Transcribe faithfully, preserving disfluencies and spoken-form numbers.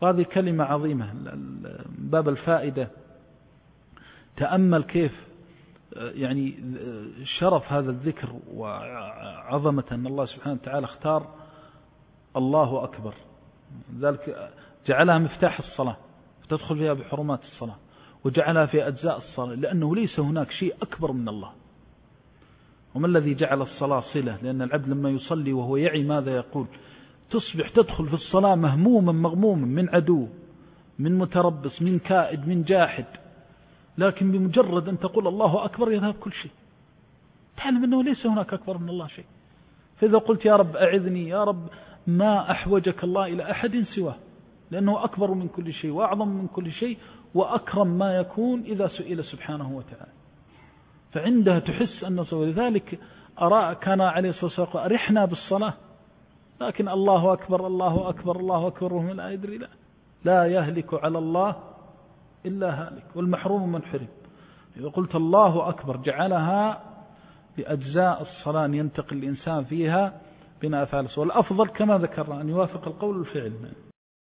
وهذه كلمة عظيمة باب الفائدة. تأمل كيف يعني شرف هذا الذكر وعظمة أن الله سبحانه وتعالى اختار الله أكبر، ذلك جعلها مفتاح الصلاة تدخل فيها بحرمات الصلاة، وجعلها في أجزاء الصلاة، لأنه ليس هناك شيء أكبر من الله. وما الذي جعل الصلاة صلة؟ لأن العبد لما يصلي وهو يعي ماذا يقول، تصبح تدخل في الصلاة مهموما مغموما من عدو، من متربص، من كائد، من جاحد، لكن بمجرد أن تقول الله أكبر يذهب كل شيء، تعلم أنه ليس هناك أكبر من الله شيء. فإذا قلت يا رب أعذني، يا رب ما أحوجك الله إلى أحد سواه، لأنه أكبر من كل شيء وأعظم من كل شيء وأكرم ما يكون إذا سئل سبحانه وتعالى. فعندها تحس أن لذلك أرى كان عليه الصلاة والسلام أرحنا بالصلاة، لكن الله أكبر الله أكبر الله أكبر وهم لا يدري، لا لا يهلك على الله إلا هالك، والمحروم من حرم. إذا قلت الله أكبر جعلها بأجزاء الصلاة ينتقل الإنسان فيها بين أفعال الصلاة، والأفضل كما ذكرنا أن يوافق القول والفعل.